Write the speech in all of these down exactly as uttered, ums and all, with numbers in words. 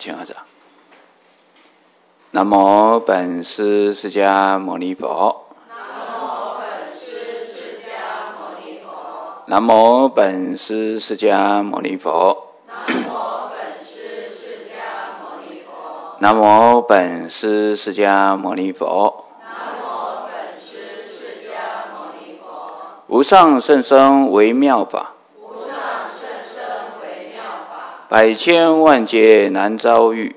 请合掌。南无本师释迦牟尼佛。南无本师释迦牟尼佛。南无本师释迦牟尼佛。无上甚深微妙法，百千万劫难遭遇。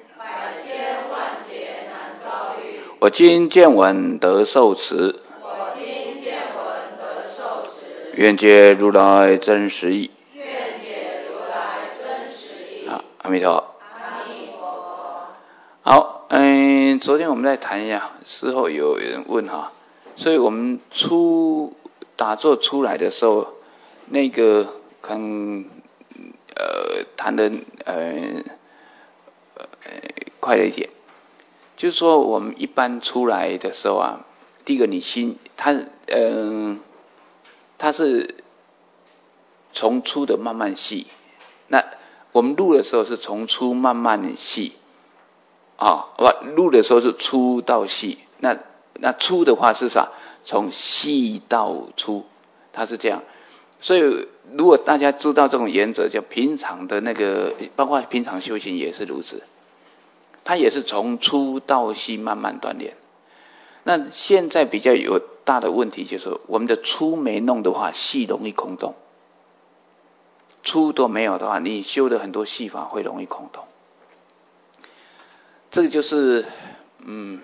我今见闻得受持，愿解如来真实义。好，阿弥陀佛。好，嗯，昨天我们在谈一下，事后有人问哈，所以我们出打坐出来的时候，那个可能呃谈的呃呃快了一点。就是说，我们一般出来的时候啊，第一个你心，它嗯、呃，它是从粗的慢慢细。那我们入的时候是从粗慢慢细，啊，不，入的时候是粗到细。那那粗的话是啥？从细到粗，它是这样。所以，如果大家知道这种原则，就平常的那个，包括平常修行也是如此。它也是从粗到细慢慢锻炼。那现在比较有大的问题就是，我们的粗没弄的话，细容易空洞。粗都没有的话，你修的很多细法会容易空洞。这个就是，嗯，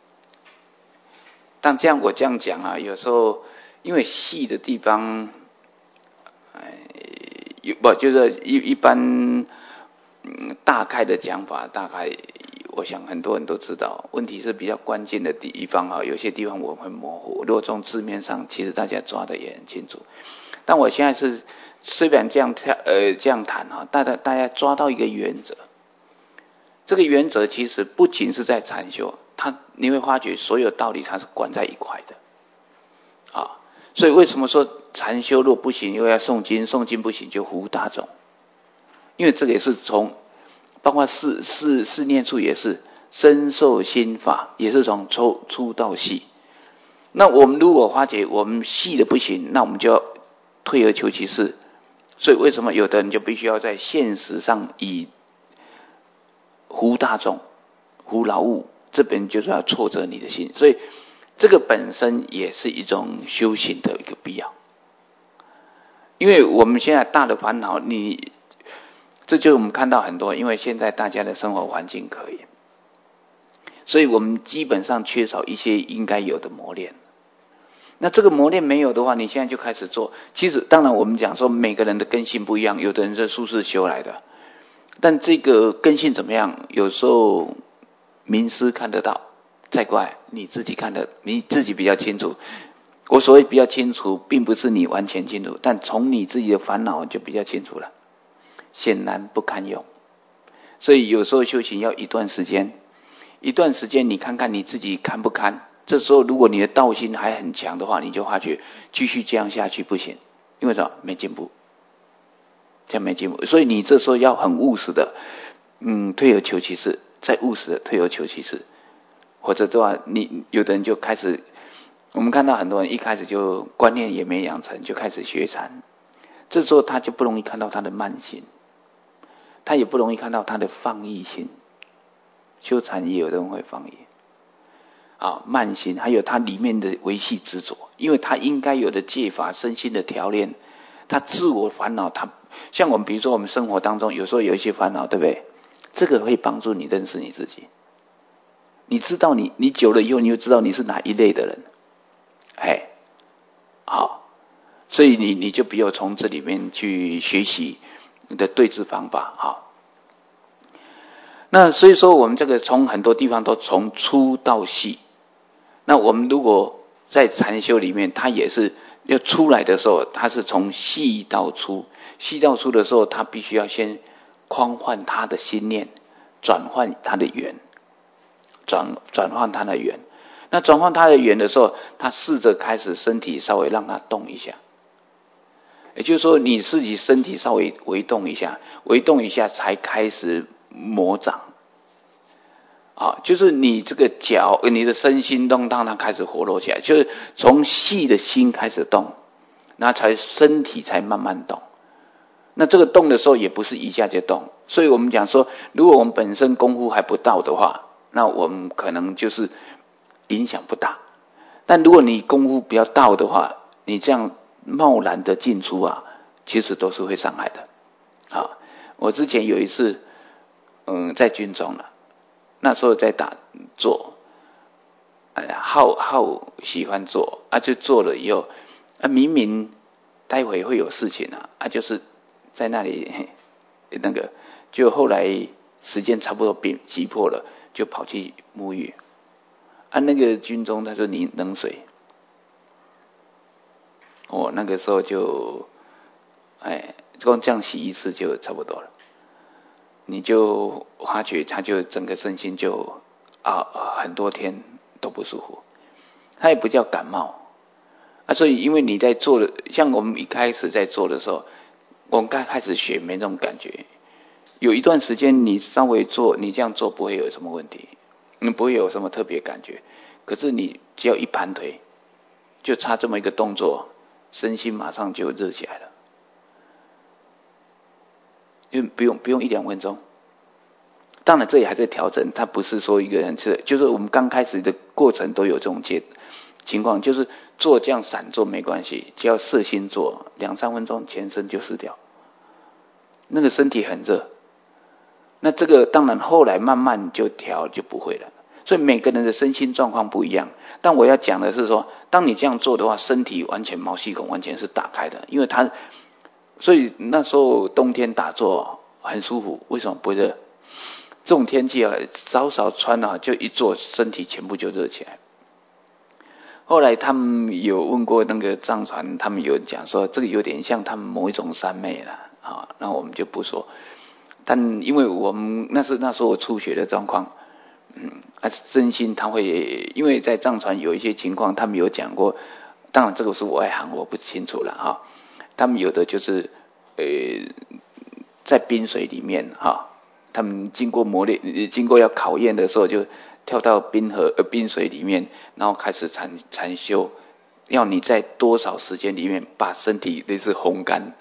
但这样我这样讲啊，有时候因为细的地方，哎，不就是一一般，嗯，大概的讲法，大概。我想很多人都知道，问题是比较关键的地方啊，有些地方我会模糊。如果从字面上，其实大家抓的也很清楚。但我现在是虽然这样呃这样谈啊，大家大家抓到一个原则。这个原则其实不仅是在禅修，它你会发觉所有道理它是关在一块的啊。所以为什么说禅修若不行，又要诵经，诵经不行就服务大众？因为这个也是从。包括四四四念处也是身受心法，也是从粗粗到细。那我们如果发觉我们细的不行，那我们就要退而求其次。所以为什么有的人就必须要在现实上以服大众、服劳务，这本就是要挫折你的心。所以这个本身也是一种修行的一个必要。因为我们现在大的烦恼，你。这就是我们看到很多，因为现在大家的生活环境可以，所以我们基本上缺少一些应该有的磨练。那这个磨练没有的话，你现在就开始做。其实当然我们讲说每个人的根性不一样，有的人是术士修来的，但这个根性怎么样，有时候名师看得到，再过来你自己看得你自己比较清楚。我所谓比较清楚，并不是你完全清楚，但从你自己的烦恼就比较清楚了。显然不堪用，所以有时候修行要一段时间，一段时间你看看你自己堪不堪。这时候如果你的道心还很强的话，你就发觉继续这样下去不行，因为什么？没进步，这样没进步。所以你这时候要很务实的，嗯，退而求其次，再务实的退而求其次，或者的话，你有的人就开始，我们看到很多人一开始就观念也没养成，就开始学禅，这时候他就不容易看到他的慢心。他也不容易看到他的放逸心，修禅也有人会放逸啊，慢心，还有他里面的维系执着，因为他应该有的戒法、身心的调练，他自我烦恼，他像我们比如说我们生活当中有时候有一些烦恼，对不对？这个会帮助你认识你自己，你知道你你久了以后，你就知道你是哪一类的人，哎，好，所以你你就不要从这里面去学习。你的对治方法好，那所以说我们这个从很多地方都从粗到细。那我们如果在禅修里面，它也是要出来的时候，它是从细到粗，细到粗的时候，它必须要先匡换他的心念，转换他的缘，转转换他的缘。那转换他的缘的时候，他试着开始身体稍微让他动一下。也就是说，你自己身体稍微微动一下，微动一下才开始魔掌， 啊，就是你这个脚，你的身心动，让它开始活络起来，就是从细的心开始动，那才身体才慢慢动。那这个动的时候也不是一下就动，所以我们讲说，如果我们本身功夫还不到的话，那我们可能就是影响不大。但如果你功夫比较到的话，你这样贸然的进出啊，其实都是会伤害的。好，我之前有一次，嗯，在军中了，那时候在打坐，哎呀，好好喜欢做啊，就做了以后，啊，明明待会会有事情啊，啊，就是在那里那个，就后来时间差不多变急迫了，就跑去沐浴。啊，那个军中他说你冷水，我、哦、那个时候就，哎，光这样洗一次就差不多了。你就发觉他就整个身心就啊很多天都不舒服，他也不叫感冒啊，所以因为你在做的，像我们一开始在做的时候，我们刚开始学没那种感觉，有一段时间你稍微做，你这样做不会有什么问题，你不会有什么特别感觉，可是你只要一盘腿，就差这么一个动作，身心马上就热起来了，就不用不用一两分钟。当然这也还在调整，它不是说一个人是，就是我们刚开始的过程都有这种阶情况，就是做这样散做没关系，只要摄心做两三分钟，全身就湿掉，那个身体很热。那这个当然后来慢慢就调就不会了，所以每个人的身心状况不一样。但我要讲的是说，当你这样做的话，身体完全毛细孔完全是打开的，因为它，所以那时候冬天打坐很舒服，为什么不热？这种天气啊，稍稍穿啊，就一做身体全部就热起来。后来他们有问过那个藏传，他们有讲说这个有点像他们某一种三昧了啊，那我们就不说。但因为我们那是那时候我初学的状况，嗯，啊，真心他会，因为在藏传有一些情况，他们有讲过，当然这个是外行，我不清楚了哈。他们有的就是呃，在冰水里面哈。他们经过磨练，经过要考验的时候，就跳到冰河呃冰水里面，然后开始禅禅修，要你在多少时间里面把身体类似烘干，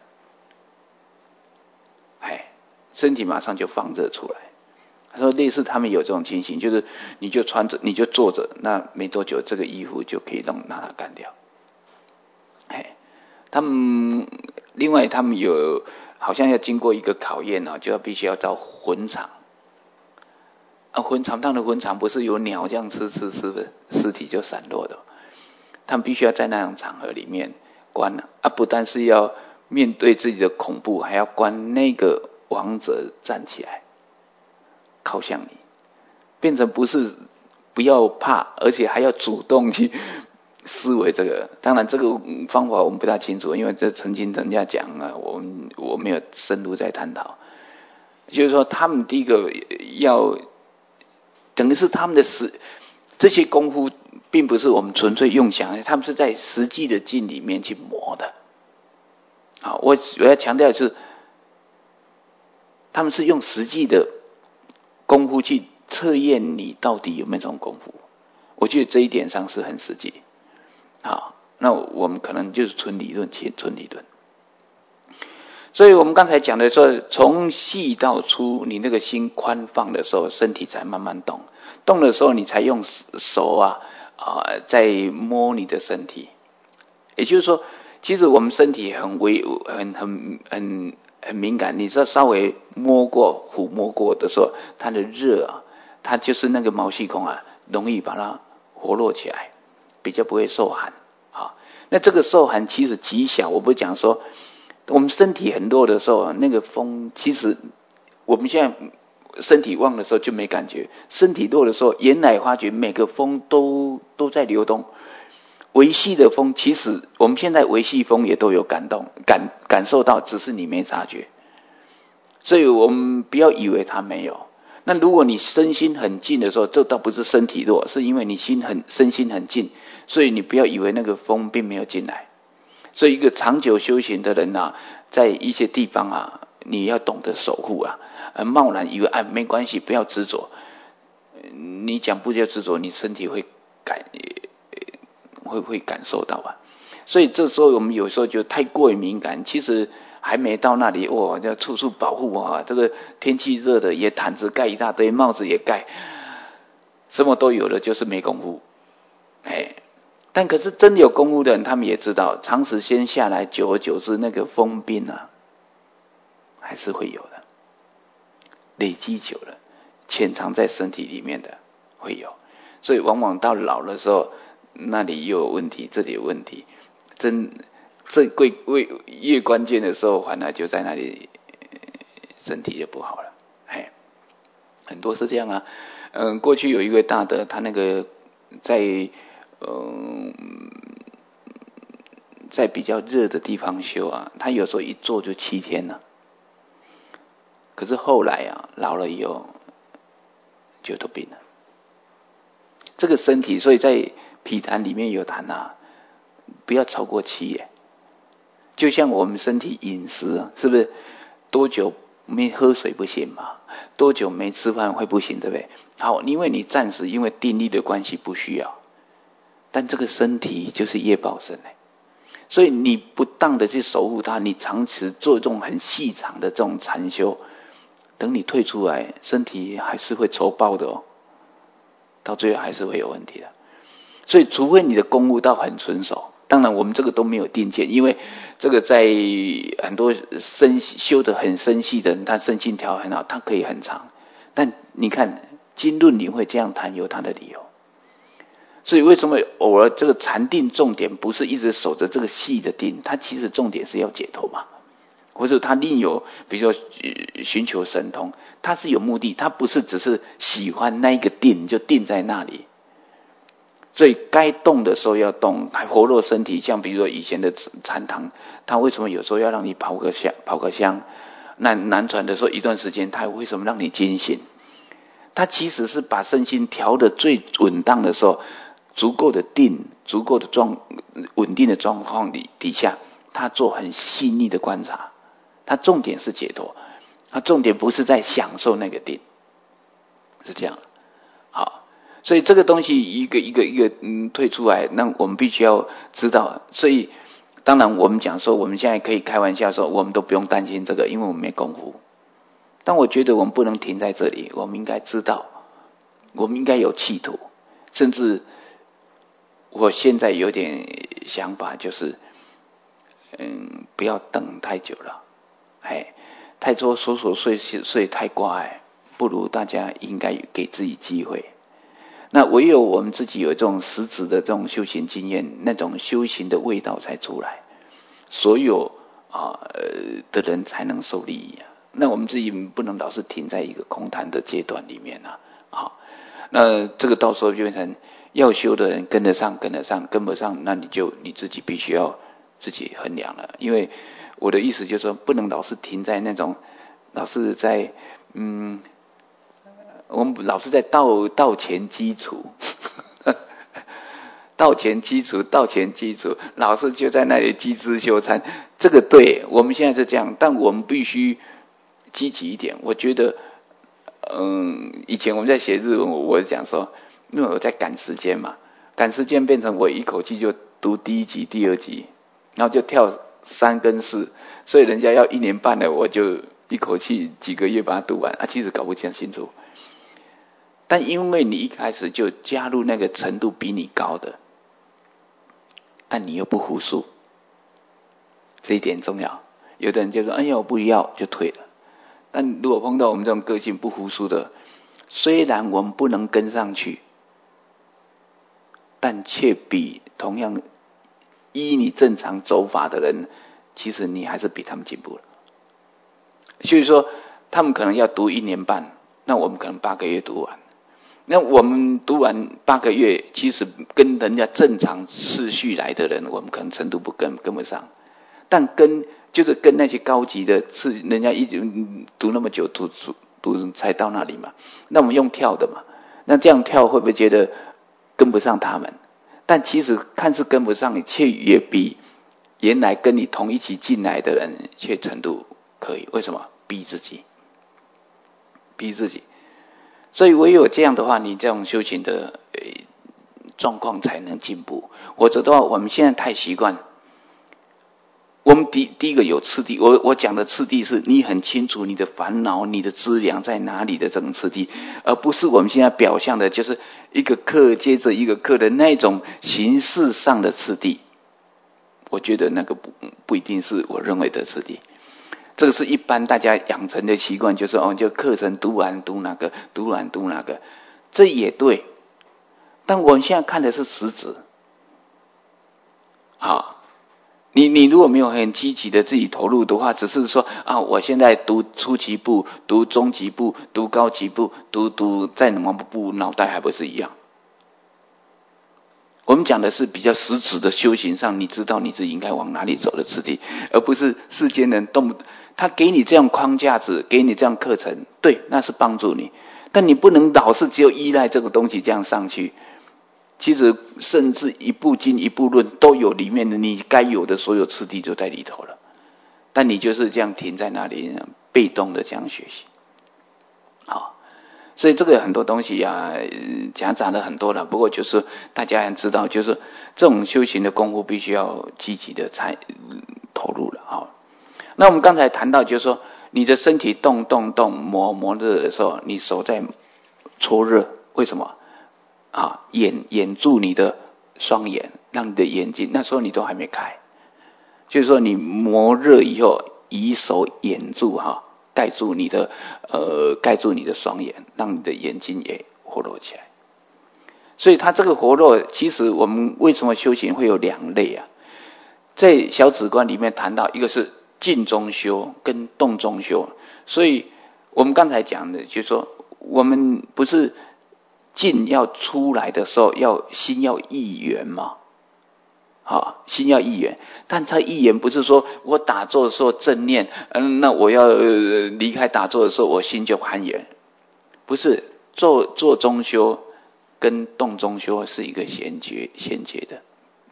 哎，身体马上就放热出来。他说类似他们有这种情形，就是你就穿着，你就坐着，那没多久这个衣服就可以让拿它干掉。哎，他们另外他们有。好像要经过一个考验啊，就要必须要到坟场啊，坟场当然坟场不是有鸟这样吃吃吃的，尸体就散落的，他们必须要在那种场合里面关啊，不但是要面对自己的恐怖，还要关那个亡者站起来靠向你，变成不是不要怕，而且还要主动去思维这个。当然这个方法我们不大清楚，因为这曾经人家讲啊，我们我没有深入在探讨。就是说他们第一个要等于是他们的实这些功夫并不是我们纯粹用想，他们是在实际的境里面去磨的。好，我我要强调的是，他们是用实际的功夫去测验你到底有没有这种功夫。我觉得这一点上是很实际。好，那我们可能就是纯理论，纯纯理论。所以我们刚才讲的说，从细到粗，你那个心宽放的时候，身体才慢慢动。动的时候，你才用手啊啊、呃、在摸你的身体。也就是说，其实我们身体很微、很很很很敏感。你知道，稍微摸过、抚摸过的时候，它的热啊，它就是那个毛细孔啊，容易把它活络起来。比较不会受寒啊，那这个受寒其实极小。我不讲说我们身体很弱的时候，那个风其实我们现在身体旺的时候就没感觉，身体弱的时候，原来发觉每个风都都在流动。微细的风，其实我们现在微细风也都有感动感感受到，只是你没察觉。所以我们不要以为它没有。那如果你身心很近的时候，这倒不是身体弱，是因为你心很身心很近，所以你不要以为那个风并没有进来。所以一个长久修行的人啊，在一些地方啊，你要懂得守护啊，而贸然以为啊没关系，不要执着。 你讲不要执着，你身体会感会会感受到吧。所以这时候我们有时候就太过于敏感，其实还没到那里，哇，要处处保护啊！这个天气热的也毯子盖一大堆，帽子也盖，什么都有了，就是没功夫。哎，但可是真的有功夫的人，他们也知道，长时间下来，久而久之，那个疯病啊，还是会有的，累积久了，潜藏在身体里面的会有，所以往往到老的时候，那里又有问题，这里有问题，真这贵贵越关键的时候，反而就在那里，身体就不好了。哎，很多是这样啊。嗯，过去有一位大德，他那个在嗯在比较热的地方修啊，他有时候一坐就七天了。可是后来啊，老了以后就都病了。这个身体，所以在毗昙里面有谈啊，不要超过七耶。就像我们身体饮食啊，是不是多久没喝水不行嘛？多久没吃饭会不行，对不对？好，因为你暂时因为定力的关系不需要，但这个身体就是业报身哎，所以你不当的去守护它，你长期做这种很细长的这种禅修，等你退出来，身体还是会仇报的哦，到最后还是会有问题的。所以除非你的功夫到很纯熟，当然我们这个都没有定见，因为这个在很多深修得很深细的人，他身心调很好，他可以很长。但你看经论里会这样谈，有他的理由。所以为什么偶尔这个禅定重点不是一直守着这个细的定，它其实重点是要解脱嘛，或者他另有比如说寻求神通，他是有目的，他不是只是喜欢那一个定就定在那里。所以该动的时候要动，还活络身体。像比如说以前的禅堂，他为什么有时候要让你跑个香？跑个香？那南传的时候一段时间，他为什么让你惊醒？他其实是把身心调得最稳当的时候，足够的定，足够的状稳定的状况底底下，他做很细腻的观察。他重点是解脱，他重点不是在享受那个定，是这样。好。所以这个东西一个一个一个嗯退出来，那我们必须要知道。所以当然我们讲说，我们现在可以开玩笑说，我们都不用担心这个，因为我们没功夫。但我觉得我们不能停在这里，我们应该知道，我们应该有企图，甚至我现在有点想法，就是嗯不要等太久了，哎，太多琐琐碎碎太挂碍，不如大家应该给自己机会。那唯有我们自己有这种实质的这种修行经验，那种修行的味道才出来，所有啊、呃、的人才能受利益啊。那我们自己不能老是停在一个空谈的阶段里面啊。好，那这个到时候就变成要修的人跟得上，跟得上，跟不上，那你就你自己必须要自己衡量了。因为我的意思就是说，不能老是停在那种，老是在嗯。我们老是在道道前基础，道前基础，道前基础，老是就在那里积资修禅。这个对，我们现在是这样，但我们必须积极一点。我觉得，嗯，以前我们在写日文，我讲说，因为我在赶时间嘛，赶时间变成我一口气就读第一集、第二集，然后就跳三跟四，所以人家要一年半了，我就一口气几个月把它读完啊，其实搞不清楚。但因为你一开始就加入那个程度比你高的，但你又不服输，这一点重要。有的人就说：“哎呀，我不要，就退了。”但如果碰到我们这种个性不服输的，虽然我们不能跟上去，但却比同样依你正常走法的人，其实你还是比他们进步了。所以说，他们可能要读一年半，那我们可能八个月读完。那我们读完八个月，其实跟人家正常次序来的人，我们可能程度不跟跟不上，但跟就是跟那些高级的，是人家一直读那么久，读读读才到那里嘛。那我们用跳的嘛，那这样跳会不会觉得跟不上他们？但其实看似跟不上，却也比原来跟你同一起进来的人，却程度可以。为什么？逼自己，逼自己。 所以唯有这样的话，你这种修行的呃状况才能进步。否则的话，我们现在太习惯。我们第第一个有次第，我我讲的次第是你很清楚你的烦恼、你的资粮在哪里的这种次第，而不是我们现在表象的，就是一个课接着一个课的那种形式上的次第。我觉得那个不不一定是我认为的次第。这个是一般大家养成的习惯，就是哦，就课程读完读哪个，读完读哪个，这也对。但我们现在看的是实质，好。你你如果没有很积极的自己投入的话，只是说啊，我现在读初级部、读中级部、读高级部、读读在哪么部，脑袋还不是一样。我们讲的是比较实质的修行上，你知道你自己应该往哪里走的次第，而不是世间人动他给你这样框架子，给你这样课程，对，那是帮助你，但你不能老是只有依赖这个东西这样上去。其实甚至一部经一部论都有里面的你该有的所有次第就在里头了，但你就是这样停在那里，被动的这样学习。好，所以这个很多东西啊，讲讲了很多了。不过就是大家也知道，就是这种修行的功夫必须要积极的参投入了。好，那我们刚才谈到，就是说你的身体动动动磨磨热的时候，你手在搓热，为什么？啊，掩掩住你的双眼，让你的眼睛那时候你都还没开，就是说你磨热以后，以手掩住哈，盖住你的呃盖住你的双眼，让你的眼睛也活络起来。所以它这个活络，其实我们为什么修行会有两类啊？在小止观里面谈到，一个是静中修跟动中修，所以我们刚才讲的就是说，我们不是静要出来的时候，要心要意缘嘛，好，心要意缘。但它意缘不是说我打坐的时候正念，嗯，那我要、呃、离开打坐的时候，我心就攀缘，不是。做做中修跟动中修是一个衔接衔接的，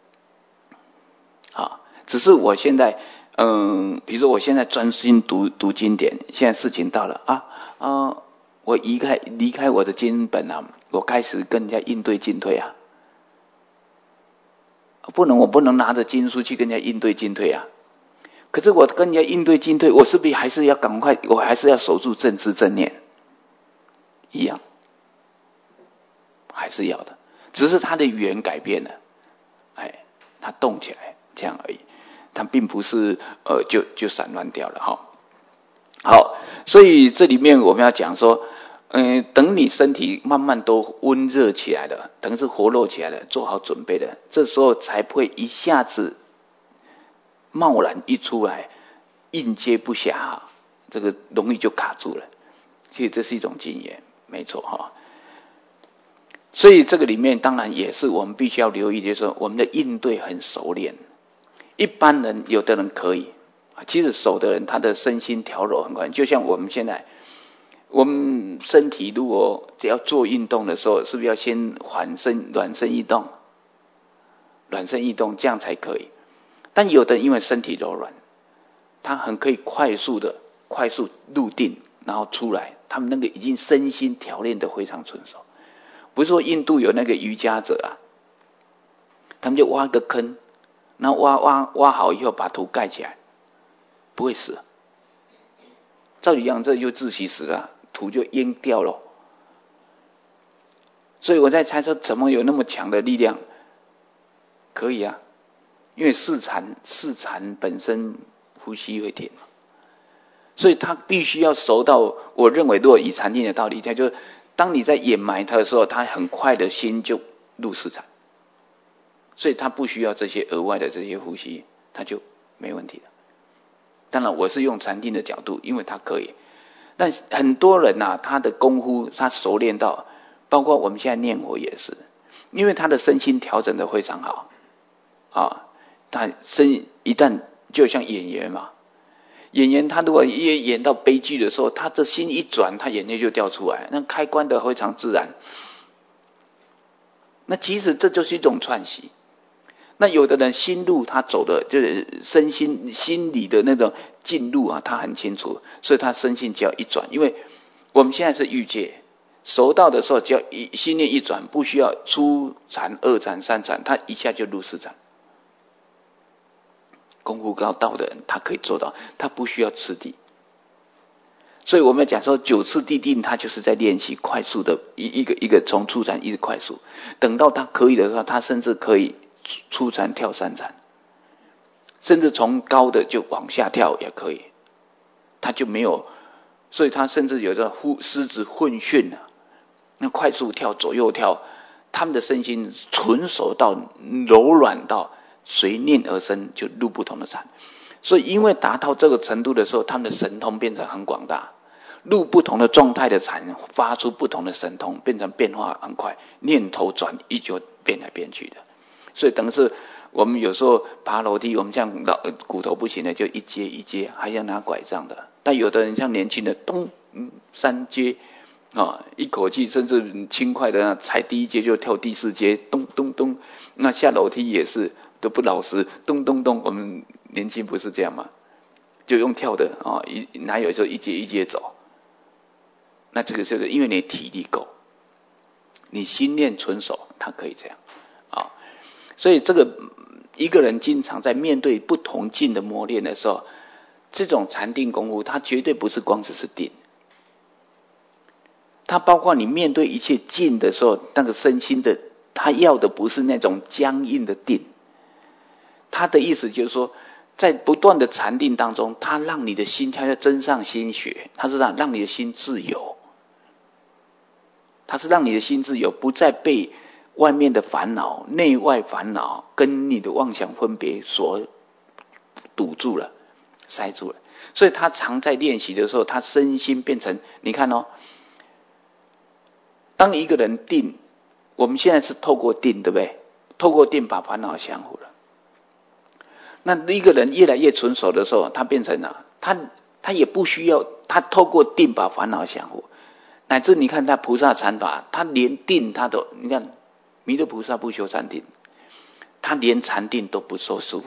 好，只是我现在，嗯，比如说我现在专心读读经典，现在事情到了啊啊。呃我离开离开我的经本啊，我开始跟人家应对进退啊，不能我不能拿着经书去跟人家应对进退啊。可是我跟人家应对进退，我是不是还是要赶快，我还是要守住正知正念，一样，还是要的，只是它的语言改变了，哎，它动起来这样而已，它并不是呃就就散乱掉了哈。好，所以这里面我们要讲说。嗯，等你身体慢慢都温热起来了，等是活络起来了，做好准备了，这时候才不会一下子贸然一出来，应接不暇，这个容易就卡住了。其实这是一种经验，没错哈。所以这个里面当然也是我们必须要留意，就是说我们的应对很熟练。一般人有的人可以，其实熟的人他的身心调柔很快，就像我们现在。我们身体如果只要做运动的时候，是不是要先缓身、暖身运动？暖身运动这样才可以。但有的人因为身体柔软，他很可以快速的、快速入定，然后出来。他们那个已经身心调练的非常纯熟。不是说印度有那个瑜伽者啊，他们就挖个坑，然后挖挖挖好以后把土盖起来，不会死。照理讲，这就窒息死了。土就淹掉了，所以我在猜测，怎么有那么强的力量？可以啊，因为视禅，视禅本身呼吸会停，所以他必须要熟到，我认为，如果以禅定的道理，他就当你在掩埋它的时候，他很快的心就入视禅，所以他不需要这些额外的这些呼吸，他就没问题了。当然，我是用禅定的角度，因为他可以。但很多人啊，他的功夫他熟练到，包括我们现在念佛也是，因为他的身心调整的非常好啊。他身一旦就像演员嘛，演员他如果一演到悲剧的时候，他的心一转，他眼泪就掉出来，那开关的非常自然。那其实这就是一种串习。那有的人心路他走的就是身心心理的那种进路啊，他很清楚，所以他身心只要一转，因为我们现在是欲界， 熟到的时候，只要一心念一转，不需要初禅、二禅、三禅，他一下就入四禅。功夫高到的人，他可以做到，他不需要次第。所以我们讲说九次地定，他就是在练习快速的一一个一个从初禅一直快速，等到他可以的时候，他甚至可以初禅跳三禅，甚至从高的就往下跳也可以，他就没有，所以他甚至有着狮子混训啊，那快速跳左右跳，他们的身心纯熟到柔软到随念而生，就入不同的禅。所以因为达到这个程度的时候，他们的神通变成很广大，入不同的状态的禅，发出不同的神通，变成变化很快，念头转移就变来变去的。所以等于是我们有时候爬楼梯，我们这样老骨头不行的，就一阶一阶，还要拿拐杖的。但有的人像年轻的，咚，嗯，三阶啊，一口气甚至轻快的踩第一阶就跳第四阶，咚咚咚。那下楼梯也是都不老实，咚咚咚。我们年轻不是这样吗？就用跳的啊，一哪有时候一阶一阶走？那这个就是因为你体力够，你心念纯熟，他可以这样啊。所以这个一个人经常在面对不同境的磨练的时候，这种禅定功夫，它绝对不是光只是定，它包括你面对一切境的时候，那个身心的，他要的不是那种僵硬的定，他的意思就是说，在不断的禅定当中，他让你的心，他要增上心学，他是让让你的心自由，他是让你的心自由，不再被外面的烦恼、内外烦恼跟你的妄想分别所堵住了、塞住了。所以他常在练习的时候，他身心变成，你看哦，当一个人定，我们现在是透过定，对不对？透过定把烦恼降服了。那一个人越来越纯熟的时候，他变成了他他也不需要，他透过定把烦恼降服，乃至你看他菩萨禅法，他连定他都，你看弥勒菩萨不修禅定，他连禅定都不受束缚，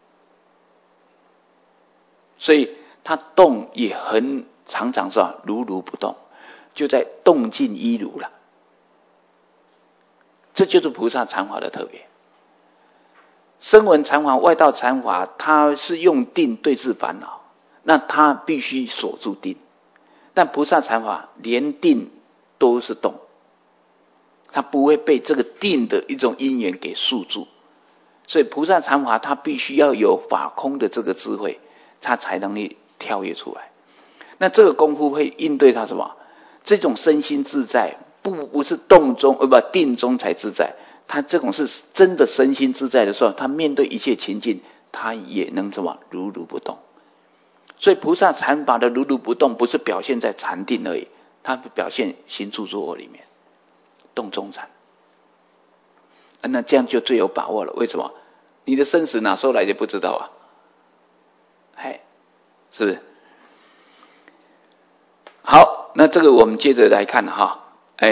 所以他动也很常常是吧，如如不动，就在动静一如了。这就是菩萨禅法的特别。声闻禅法、外道禅法，它是用定对治烦恼，那他必须锁住定。但菩萨禅法连定都是动，他不会被这个定的一种因缘给束住。所以菩萨禅法他必须要有法空的这个智慧，他才能力跳跃出来。那这个功夫会应对他什么？这种身心自在，不不是动中呃不定中才自在，他这种是真的身心自在的时候，他面对一切情境，他也能什么如如不动。所以菩萨禅法的如如不动，不是表现在禅定而已，它表现行住坐卧里面，动中禅。那这样就最有把握了。为什么？你的生死哪时候来的不知道啊？哎，是不是？好，那这个我们接着来看哈。哎，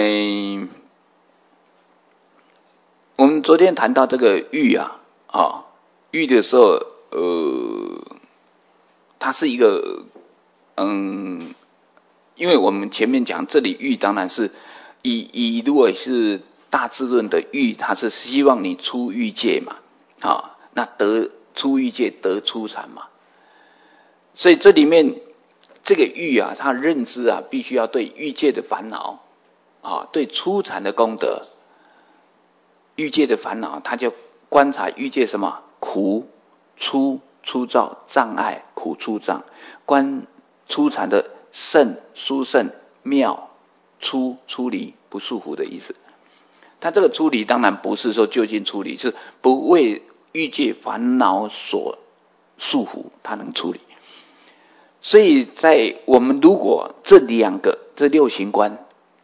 我们昨天谈到这个欲啊，啊，欲的时候，呃，它是一个，嗯，因为我们前面讲这里欲当然是以以如果是大智论的欲，它是希望你出欲界嘛，啊，那得出欲界得出禅嘛，所以这里面这个欲啊，他认知啊，必须要对欲界的烦恼啊，对出禅的功德，欲界的烦恼，他就观察欲界什么苦、粗、粗糙、障碍、苦、粗、障，观出禅的胜、殊胜、妙、出、出离、不束缚的意思。他这个出离当然不是说就近出离，是不为欲界烦恼所束缚，他能出离。所以在我们如果这两个这六行观，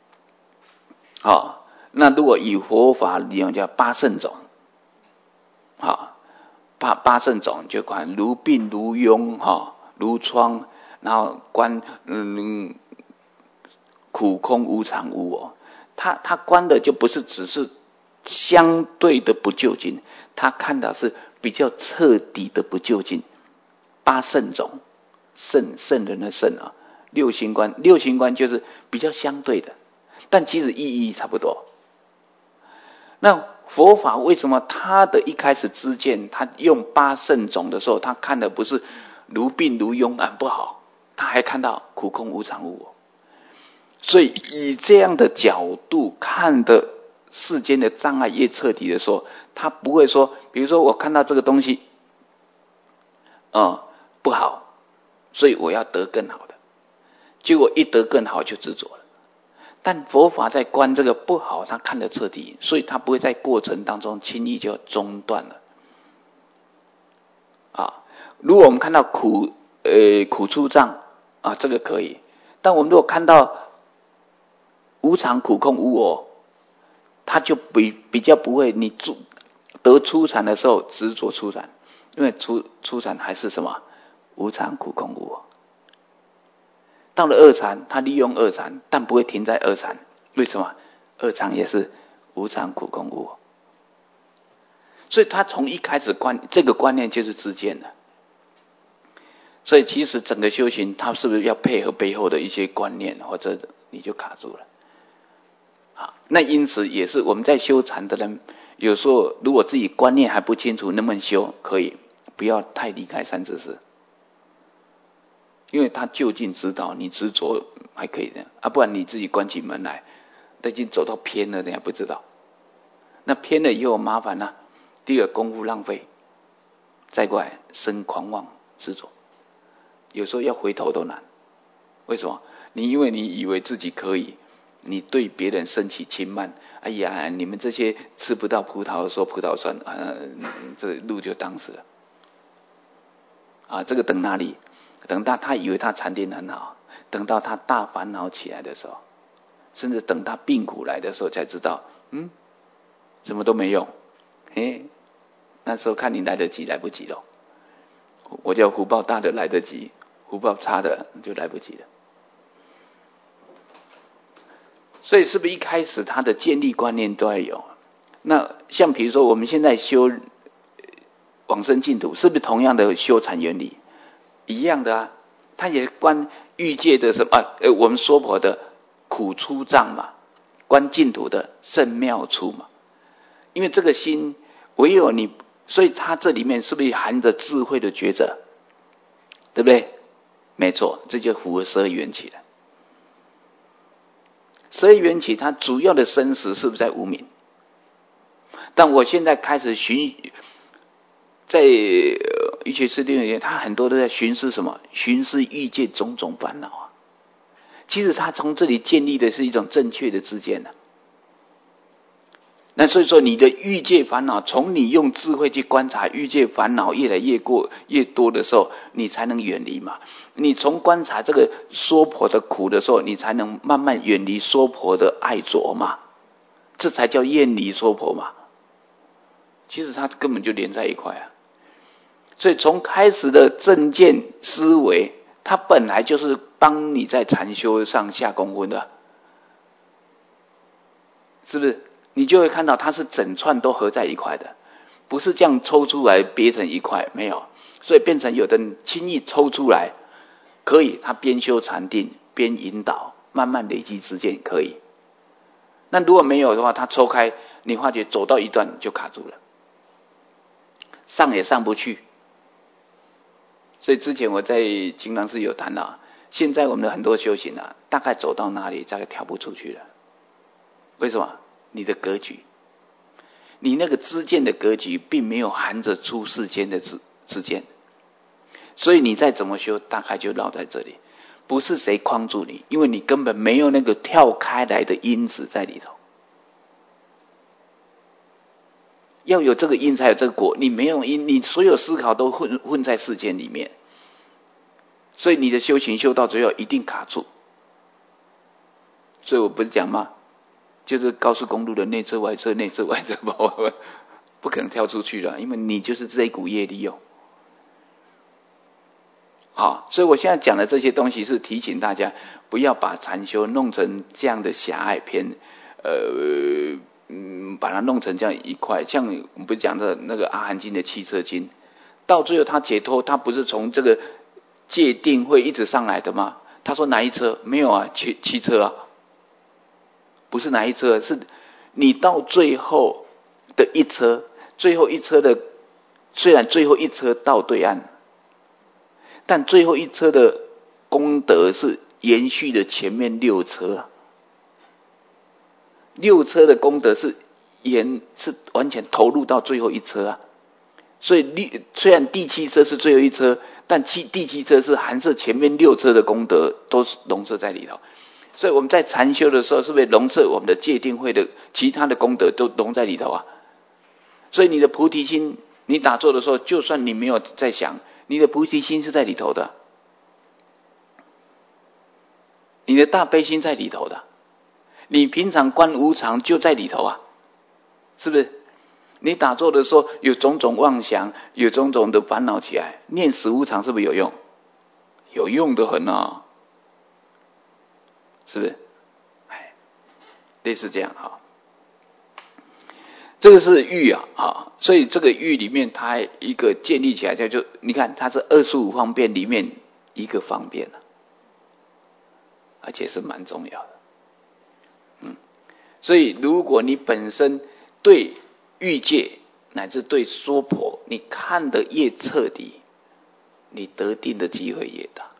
好，那如果以佛法里面叫八圣种，好，八八圣种就观如病如痈哈，如疮，然后观嗯苦空无常无我，他他观的就不是只是相对的不究竟，他看到是比较彻底的不究竟。八圣种，圣圣人的圣啊，六行观，六行观就是比较相对的。 但其实意义差不多。那佛法为什么他的一开始知见，他用八圣种的时候，他看的不是如病如慵懒不好，他还看到苦空无常无我。所以以这样的角度看的世间的障碍越彻底的时候，他不会说，比如说我看到这个东西，呃不好，所以我要得更好的，结果一得更好就执着了。但佛法在观这个不好，他看得彻底，所以他不会在过程当中轻易就中断了。啊，如果我们看到苦，呃，苦出障啊，这个可以；但我们如果看到无常、苦空、无我，他就比比较不会，你得初禅的时候执着初禅，因为初初禅还是什么无常、苦空、无我。到了二禅，他利用二禅，但不会停在二禅。为什么？二禅也是无常、苦空、无我。所以他从一开始观这个观念就是知见的。所以其实整个修行，他是不是要配合背后的一些观念，或者你就卡住了。好，那因此也是我们在修禅的人，有时候如果自己观念还不清楚，能不能修？可以，不要太离开三知识。因为他就近指导你执着还可以的啊，不然你自己关起门来，他已经走到偏了，你还不知道。那偏了以后麻烦了、啊，第二功夫浪费，再过来生狂妄执着，有时候要回头都难。为什么？你因为你以为自己可以，你对别人生起轻慢，哎呀，你们这些吃不到葡萄说葡萄酸，呃，这路就当死了。啊，这个等哪里？等到他以为他禅定很好，等到他大烦恼起来的时候，甚至等他病苦来的时候才知道，嗯，什么都没用。诶，那时候看你来得及来不及了。我叫福报大的来得及，福报差的就来不及了。所以是不是一开始他的建立观念都要有？那像比如说我们现在修往生净土，是不是同样的修禅原理？一样的啊，他也观欲界的什么啊？呃，我们说婆的苦出障嘛，观净土的圣妙处嘛。因为这个心唯有你，所以他这里面是不是含着智慧的抉择？对不对？没错，这就符合十二缘起了。十二缘起它主要的生死是不是在无明？但我现在开始寻，在瑜伽师里面，他很多都在寻思什么？寻思欲界种种烦恼啊。其实他从这里建立的是一种正确的知见啊。那所以说，你的欲界烦恼，从你用智慧去观察欲界烦恼越来越过越多的时候，你才能远离嘛。你从观察这个娑婆的苦的时候，你才能慢慢远离娑婆的爱着嘛。这才叫厌离娑婆嘛。其实它根本就连在一块啊。所以从开始的正见思维，它本来就是帮你在禅修上下功夫的，是不是？你就会看到它是整串都合在一块的，不是这样抽出来别成一块，没有。所以变成有的人轻易抽出来，可以，他边修禅定边引导，慢慢累积知见，可以。那如果没有的话，他抽开，你发觉走到一段就卡住了，上也上不去。所以之前我在金刚寺有谈到，现在我们的很多修行啊，大概走到哪里大概跳不出去了。为什么？你的格局，你那个知见的格局并没有含着出世间的知知见，所以你再怎么修，大概就绕在这里。不是谁框住你，因为你根本没有那个跳开来的因子在里头。要有这个因才有这个果，你没有因，你所有思考都混混在世间里面，所以你的修行修到最后一定卡住。所以我不是讲吗？就是高速公路的内侧外侧内侧外侧不可能跳出去了，因为你就是这一股业力用。好，所以我现在讲的这些东西是提醒大家不要把禅修弄成这样的狭隘偏，呃嗯，把它弄成这样一块。像我们不是讲的那个阿含经的汽车经，到最后他解脱，他不是从这个界定会一直上来的吗？他说哪一车？没有啊，汽汽车啊。 不是哪一车，是你到最后的一车，最后一车的，虽然最后一车到对岸，但最后一车的功德是延续的前面六车啊。六车的功德是延是完全投入到最后一车啊。所以虽然第七车是最后一车，但七第七车是含摄前面六车的功德都是笼摄在里头。所以我们在禅修的时候，是不是笼摄我们的戒定慧的其他的功德都笼在里头啊？所以你的菩提心，你打坐的时候，就算你没有在想，你的菩提心是在里头的，你的大悲心在里头的，你平常观无常就在里头啊，是不是？你打坐的时候有种种妄想，有种种的烦恼起来，念死无常是不是有用？有用的很啊，是不是？哎，类似这样哈。这个是欲啊，啊，所以这个欲里面，它一个建立起来叫就，你看它是二十五方便里面一个方便啊，而且是蛮重要的。嗯，所以如果你本身对欲界乃至对娑婆，你看得越彻底，你得定的机会越大。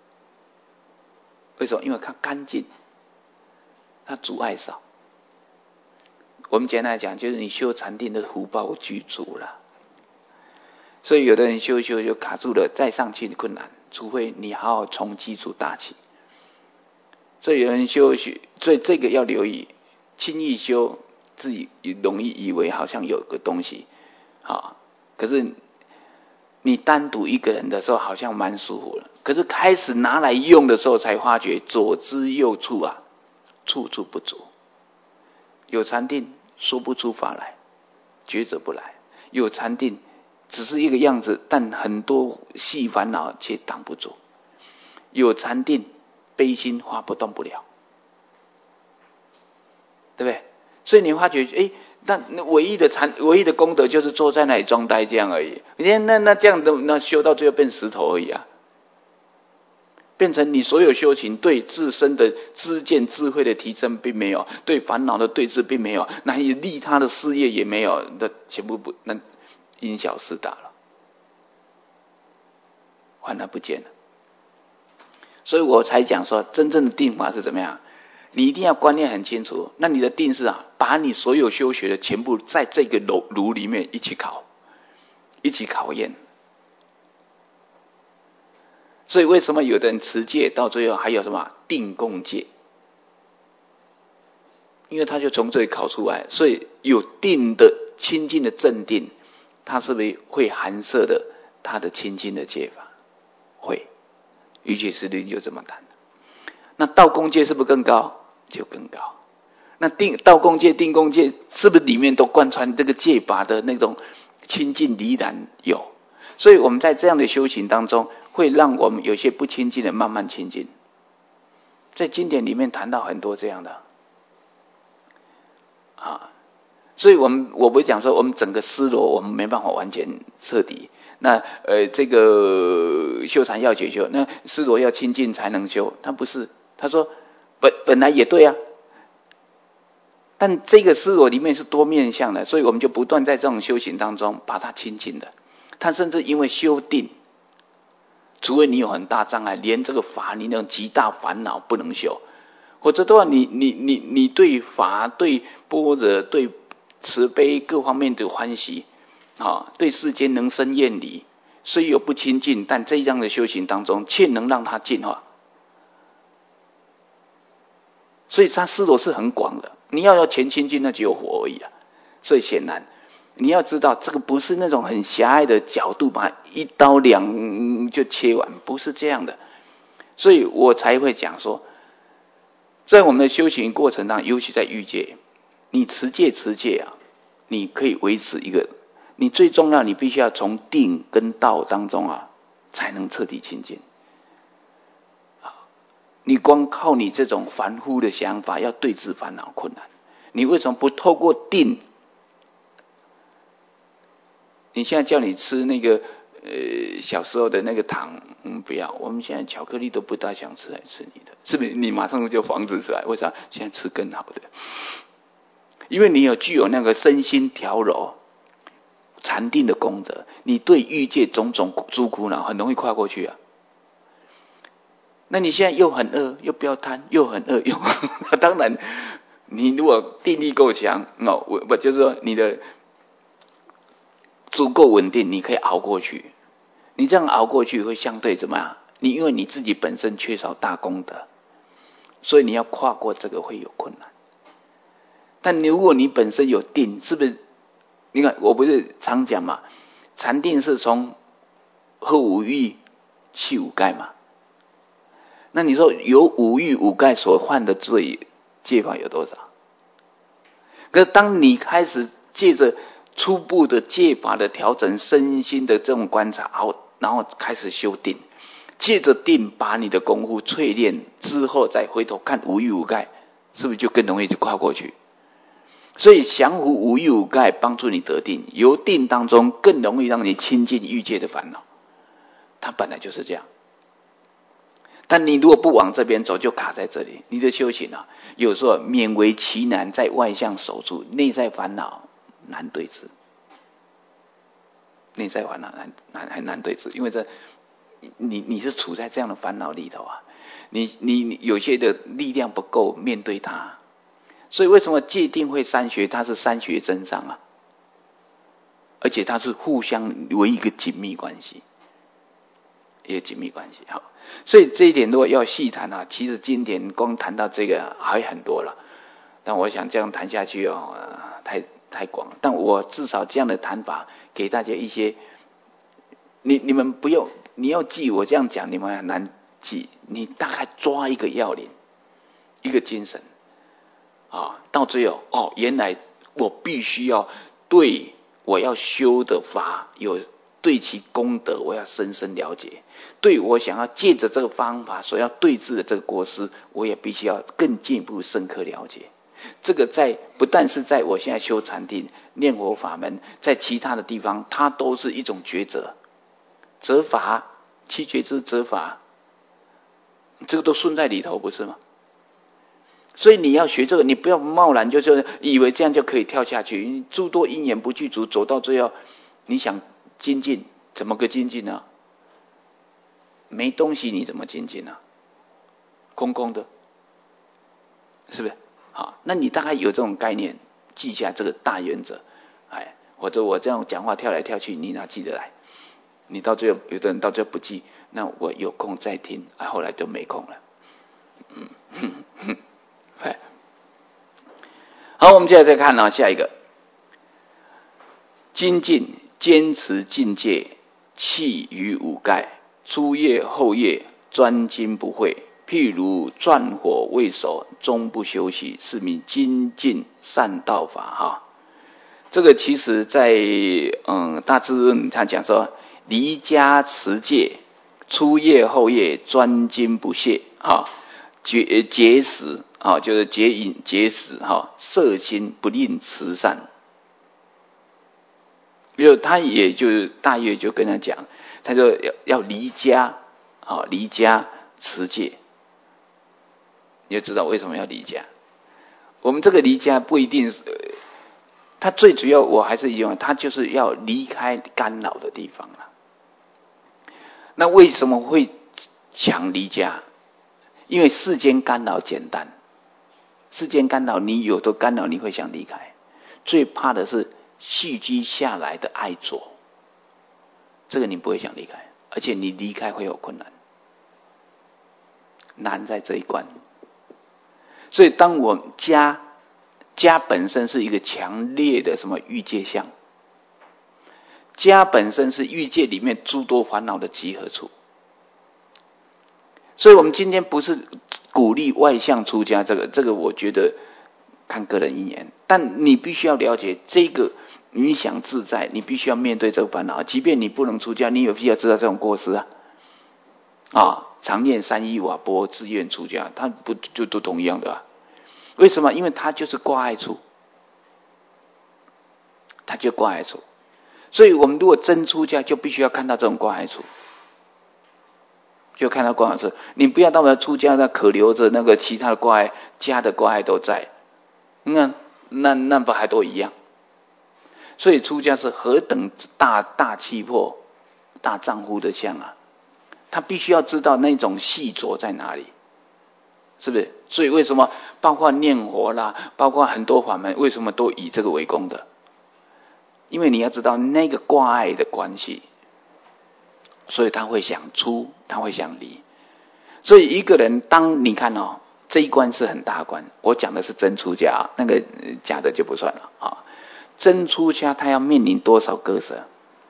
为什么？因为它干净，它阻碍少。我们简单来讲，就是你修禅定的福报具足了。所以有的人修一修就卡住了，再上去困难，除非你好好从基础打起。所以有人修修，所以这个要留意，轻易修自己容易以为好像有个东西，好，可是你单独一个人的时候好像蛮舒服了，可是开始拿来用的时候才发觉左支右绌啊，处处不足。有禅定说不出法来，觉者不来；有禅定只是一个样子，但很多细烦恼却挡不住。有禅定悲心发不动不了，对不对？所以你发觉，哎，那唯一的禅，唯一的功德就是坐在那里装呆这样而已。那那这样的，那修到最后变石头而已啊，变成你所有修行对自身的知见智慧的提升并没有，对烦恼的对治并没有，那也利他的事业也没有，那全部不那因小失大了，反而不见了。所以我才讲说，真正的定法是怎么样？你一定要观念很清楚。那你的定是啊，把你所有修学的全部在这个炉炉里面一起考，一起考验。所以为什么有的人持戒到最后还有什么定共戒？因为他就从这里考出来，所以有定的清净的正定，他是不是会含摄的他的清净的戒法？会。瑜伽师律就这么谈。那道共戒是不是更高？就更高。那定道共戒、定共戒是不是里面都贯穿这个戒法的那种清净离然？有。所以我们在这样的修行当中，会让我们有些不清净的慢慢清净。在经典里面谈到很多这样的啊，所以我们我不是讲说我们整个思罗我们没办法完全彻底。那呃，这个修禅要解修，那思罗要清净才能修，他不是，他说本本来也对啊，但这个思罗里面是多面向的，所以我们就不断在这种修行当中把它清净的。他甚至因为修定，除非你有很大障碍，连这个法你那种极大烦恼不能修，否则的话，你你你你对法、对般若、对慈悲各方面的欢喜。啊，对世间能生厌离，虽有不清净，但这样的修行当中，却能让它净化。所以它思罗是很广的，你要要全清净，那只有火而已啊。所以显然，你要知道，这个不是那种很狭隘的角度，把一刀两就切完，不是这样的。所以我才会讲说，在我们的修行过程当中，尤其在欲界，你持戒持戒啊，你可以维持一个。你最重要，你必须要从定跟道当中啊，才能彻底清净。你光靠你这种凡夫的想法，要对治烦恼困难。你为什么不透过定？你现在叫你吃那个呃小时候的那个糖，我们不要，我们现在巧克力都不大想吃，来吃你的，是不是？你马上就防止出来，为啥？现在吃更好的，因为你有具有那个身心调柔、禅定的功德，你对欲界种种诸苦恼很容易跨过去啊。那你现在又很饿，又不要贪，又很饿，又当然，你如果定力够强，哦，我不就是说你的足够稳定，你可以熬过去。你这样熬过去会相对怎么样？你因为你自己本身缺少大功德，所以你要跨过这个会有困难。但如果你本身有定，是不是？你看，我不是常讲嘛，禅定是从喝五欲去五盖嘛。那你说有五欲五盖所犯的罪，戒法有多少？可是当你开始借着初步的戒法的调整身心的这种观察，然后然后开始修定，借着定把你的功夫淬炼之后，再回头看五欲五盖，是不是就更容易就跨过去？所以降伏五欲五盖，帮助你得定，由定当中更容易让你亲近欲界的烦恼。它本来就是这样。但你如果不往这边走，就卡在这里。你的修行啊，有时候勉为其难，在外向守住，内在烦恼难对治。内在烦恼难难很难对治，因为这你你是处在这样的烦恼里头啊，你你你有些的力量不够面对它，所以为什么戒定慧三学它是三学真上啊？而且它是互相为一个紧密关系。一个紧密关系，好，所以这一点如果要细谈啊，其实经典光谈到这个还很多了，但我想这样谈下去哦，呃、太太广了。但我至少这样的谈法，给大家一些，你你们不用，你要记我这样讲，你们很难记，你大概抓一个要领，一个精神，啊，到最后哦，原来我必须要对我要修的法有。对其功德我要深深了解，对我想要借着这个方法所要对治的这个过失，我也必须要更进一步深刻了解。这个在不但是在我现在修禅定念佛法门，在其他的地方它都是一种抉择，择法七觉之择法，这个都顺在里头，不是吗？所以你要学这个，你不要贸然就是以为这样就可以跳下去，诸多因缘不具足，走到最后你想精进，怎么个精进呢？没东西你怎么精进呢？空空的，是不是？好，那你大概有这种概念，记下这个大原则，哎，或者我这样讲话跳来跳去，你哪记得来？你到最后，有的人到最后不记，那我有空再听，啊，后来就没空了。嗯哼哼，哎，好，我们接着再看呢，下一个精进。坚持境界，弃于五盖，初夜后夜，专精不会。譬如钻火未熟，终不休息，是名精进善道法。哈，这个其实在嗯大智论他讲说，离家持戒，初夜后夜，专精不懈。哈，节节食啊，就是节饮节食哈，摄心不吝慈善。因为他也就是大约就跟他讲，他说要要离家，啊，离家持戒，你就知道为什么要离家。我们这个离家不一定是，他最主要我还是一样，他就是要离开干扰的地方了。那为什么会想离家？因为世间干扰简单，世间干扰你有的干扰你会想离开，最怕的是蓄积下来的爱着，这个你不会想离开，而且你离开会有困难，难在这一关。所以当我家家本身是一个强烈的什么欲界相，家本身是欲界里面诸多烦恼的集合处，所以我们今天不是鼓励外向出家，这个这个我觉得看个人因缘，但你必须要了解这个。你想自在，你必须要面对这个烦恼。即便你不能出家，你有必要知道这种过失啊！啊，常念三依瓦钵，自愿出家，他不就都同样的啊？为什么？因为他就是挂碍处，他就挂碍处。 所以我们如果真出家，就必须要看到这种关爱处，就看到关爱处。你不要到了出家，那可留着那个其他的关爱，家的关爱都在，那那那不还都一样？所以出家是何等大大气魄、大丈夫的相啊！他必须要知道那种细着在哪里，是不是？所以为什么包括念佛啦，包括很多法门，为什么都以这个为功的？因为你要知道那个挂碍的关系，所以他会想出，他会想离。所以一个人，当你看哦，这一关是很大关。我讲的是真出家，那个假的就不算了啊。真出家，他要面临多少割舍？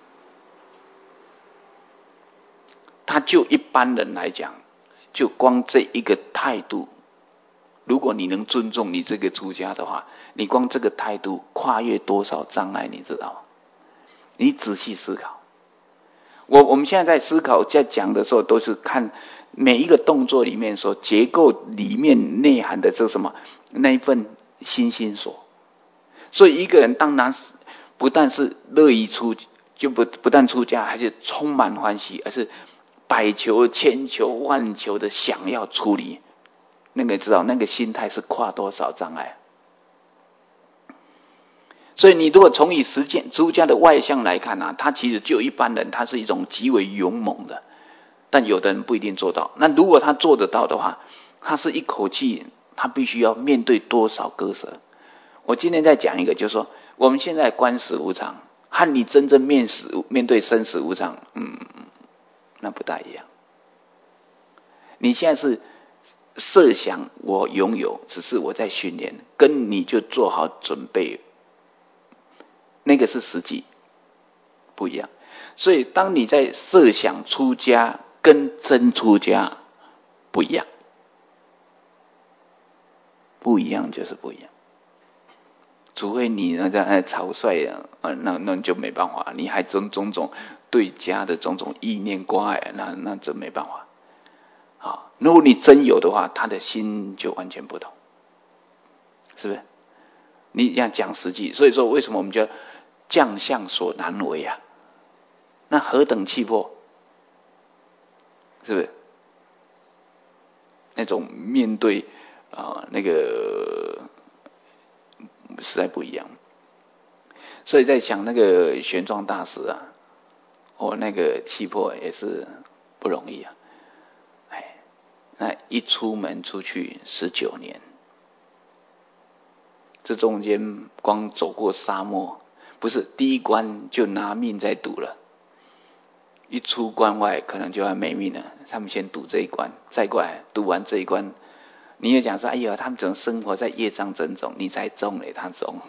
他就一般人来讲，就光这一个态度，如果你能尊重你这个出家的话，你光这个态度跨越多少障碍，你知道吗？你仔细思考。我我们现在在思考，在讲的时候，都是看每一个动作里面所结构里面内涵的这什么那一份心心所。所以一个人当然不但是乐意出，就不不但出家，还是充满欢喜，而是百求千求万求的想要处理。那个知道那个心态是跨多少障碍。所以你如果从以实践出家的外相来看啊，他其实就一般人，他是一种极为勇猛的，但有的人不一定做到。那如果他做得到的话，他是一口气，他必须要面对多少割舍。我今天再讲一个，就是说我们现在观死无常，和你真正面死面对生死无常，嗯，那不大一样。你现在是设想我拥有，只是我在训练，跟你就做好准备。那个是实际不一样。所以当你在设想出家跟真出家不一样，不一样就是不一样。除非你那在草率啊，那那就没办法，你还种种种对家的种种意念挂碍，那那真没办法。啊，如果你真有的话，他的心就完全不同，是不是？你这样讲实际，所以说为什么我们叫将相所难为啊？那何等气魄，是不是？那种面对啊、呃，那个实在不一样。所以在想那个玄奘大师啊，哦，那个气魄也是不容易啊。哎，那一出门出去十九年，这中间光走过沙漠。不是第一关就拿命在赌了，一出关外可能就要没命了。他们先赌这一关，再过来赌完这一关，你也讲说，哎呀，他们怎么生活在业障真中，你才中嘞，他中，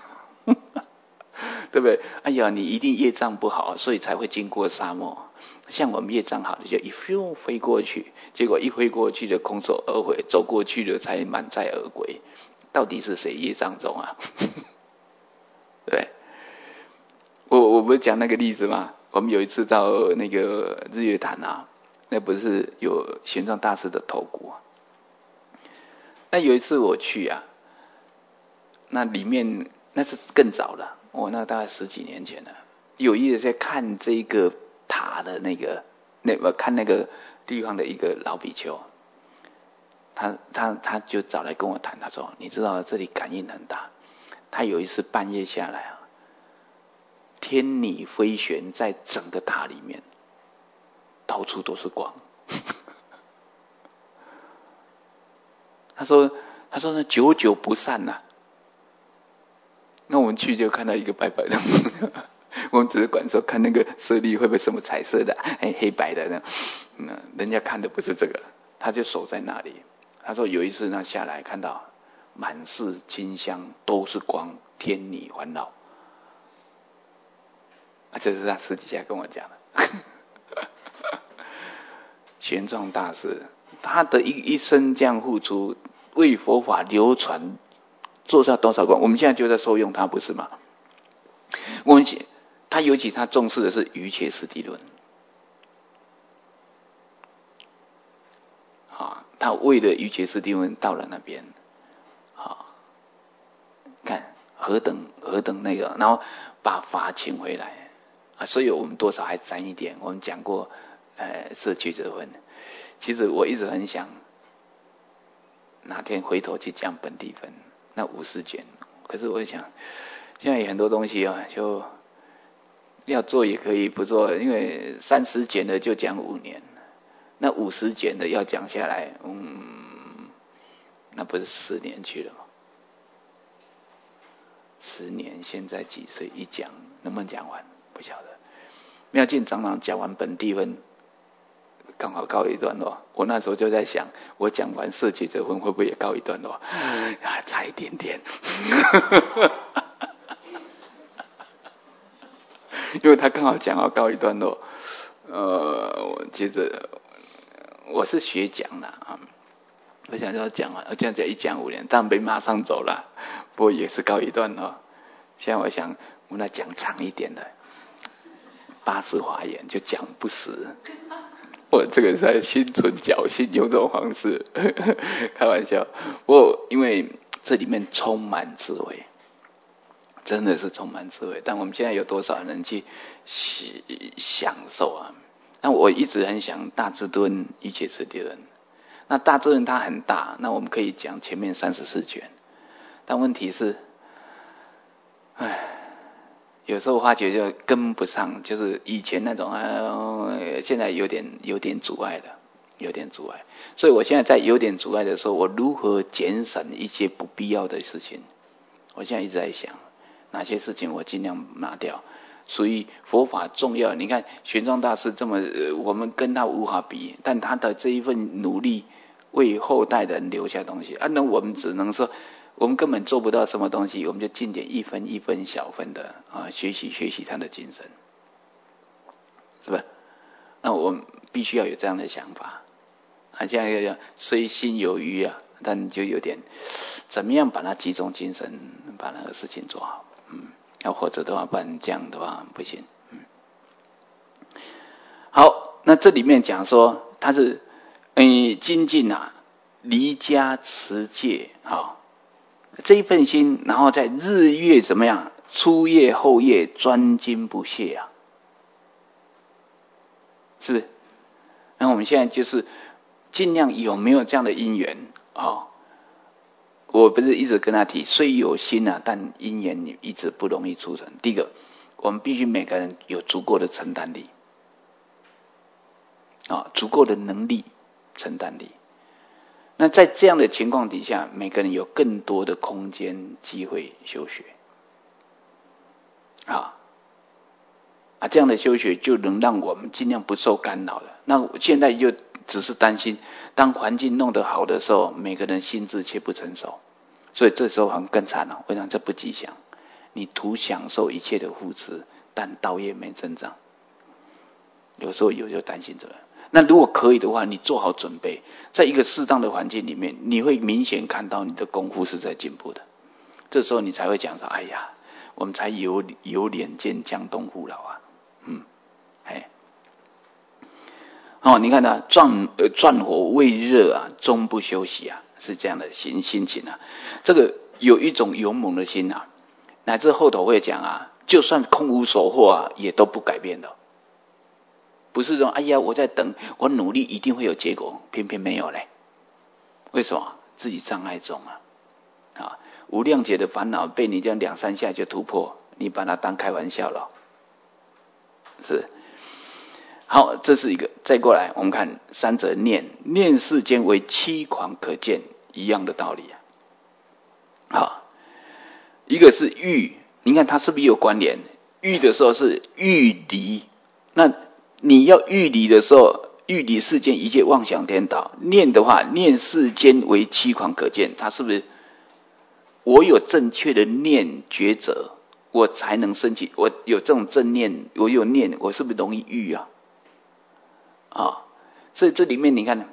对不对？哎呀，你一定业障不好，所以才会经过沙漠。像我们业障好的，就一飞飞过去，结果一飞过去就空手而回，走过去了才满载而归。到底是谁业障重啊？对。我我不是讲那个例子吗？我们有一次到那个日月潭啊，那不是有玄奘大师的头骨啊？那有一次我去啊，那里面那是更早了，我、哦、那大概十几年前了。有一个在看这个塔的那个，那个看那个地方的一个老比丘，他他他就找来跟我谈，他说：“你知道这里感应很大。他有一次半夜下来啊。”天女飞旋在整个塔里面，到处都是光。他说：“他说那久久不散呐、啊。”那我们去就看到一个白白的，我们只是管说看那个舍利会不会什么彩色的，哎，黑白的呢？嗯，人家看的不是这个，他就守在那里。他说有一次他下来看到满室清香，都是光，天女环绕。啊，这是他私底下跟我讲的。玄奘大师，他的一一生这样付出，为佛法流传，做下多少功？我们现在就在受用他，不是吗？我们他尤其他重视的是瑜伽师地论，啊，他为了瑜伽师地论到了那边，啊，看何等何等那个，然后把法请回来。 啊，所以我们多少还沾一点。我们讲过，呃，摄取者分。其实我一直很想哪天回头去讲本地分，那五十卷。可是我想，现在有很多东西啊，就要做也可以，不做，因为三十卷的就讲五年，那五十卷的要讲下来，嗯，那不是十年去了吗？十年，现在几岁？一讲能不能讲完？不晓得。妙境长老讲完本地分，刚好告一段落。我那时候就在想，我讲完摄取者分会不会也告一段落？啊，差一点点。因为他刚好讲好告一段落。呃，我接着我是学讲的啊，我想要讲完，这样讲一讲五年，当然被马上走了，不过也是告一段落。现在我想，我们来讲长一点的。八字华严就讲不死，我这个是在心存侥幸，用这种方式开玩笑。不过因为这里面充满智慧，真的是充满智慧。但我们现在有多少人去享受啊？那我一直很想大智敦一切次第人。那大智论它很大，那我们可以讲前面三十四卷，但问题是，唉。有时候发觉就跟不上，就是以前那种啊，现在有点有点阻碍了，有点阻碍。所以我现在在有点阻碍的时候，我如何减省一些不必要的事情？我现在一直在想，哪些事情我尽量拿掉。属于佛法重要，你看玄奘大师这么，我们跟他无法比，但他的这一份努力为后代人留下东西啊，那我们只能说。我们根本做不到什么东西，我们就尽点一分一分小分的啊，学习学习他的精神，是吧？那我们必须要有这样的想法啊。现在要虽心有余啊，但就有点怎么样把它集中精神，把那个事情做好。嗯，要或者的话，不然这样的话不行。嗯，好，那这里面讲说他是嗯精进啊，离家持戒啊。这一份心，然后在日月怎么样？初夜后夜专精不懈啊，是不是？那我们现在就是尽量有没有这样的因缘啊、哦？我不是一直跟他提，虽有心啊，但因缘一直不容易促成。第一个，我们必须每个人有足够的承担力啊、哦，足够的能力承担力。那在这样的情况底下，每个人有更多的空间机会修学啊啊，这样的修学就能让我们尽量不受干扰了。那现在就只是担心，当环境弄得好的时候，每个人心智却不成熟，所以这时候很更惨了。我想这不吉祥，你图享受一切的扶持，但道业没增长。有时候有就担心这个。那如果可以的话，你做好准备，在一个适当的环境里面，你会明显看到你的功夫是在进步的。这时候你才会讲说：“哎呀，我们才有有脸见江东父老啊！”嗯，哎，哦，你看他壮呃壮火未热啊，终不休息啊，是这样的心心情啊。这个有一种勇猛的心啊，乃至后头会讲啊，就算空无所获啊，也都不改变的。不是说哎呀，我在等，我努力一定会有结果，偏偏没有嘞。为什么？自己障碍重啊！啊，无量劫的烦恼被你这样两三下就突破，你把它当开玩笑了，是。好，这是一个。再过来，我们看三者念，念世间为欺狂可见，一样的道理啊。好，一个是欲，你看它是不是有关联？欲的时候是欲离，那你要欲离的时候，欲离世间一切妄想颠倒。念的话，念世间为欺狂可见，它是不是？我有正确的念抉择，我才能升起。我有这种正念，我有念，我是不是容易欲啊？啊，所以这里面你看，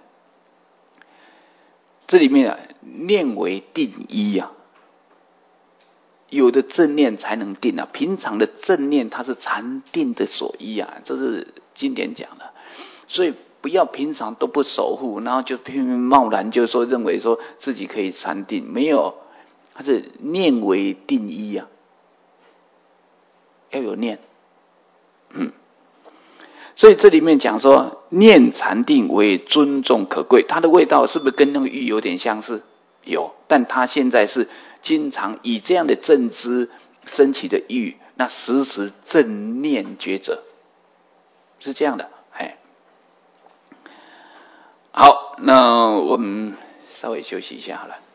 这里面啊，念为定一啊。有的正念才能定啊，平常的正念它是禅定的所依啊，这是经典讲的。所以不要平常都不守护，然后就偏偏贸然就说认为说自己可以禅定，没有，它是念为定一啊，要有念， 嗯，所以这里面讲说念禅定为尊重可贵，它的味道是不是跟那个玉有点相似？有，但它现在是经常以这样的正知升起的玉，那时时正念觉者，是这样的。哎，好，那我们稍微休息一下好了。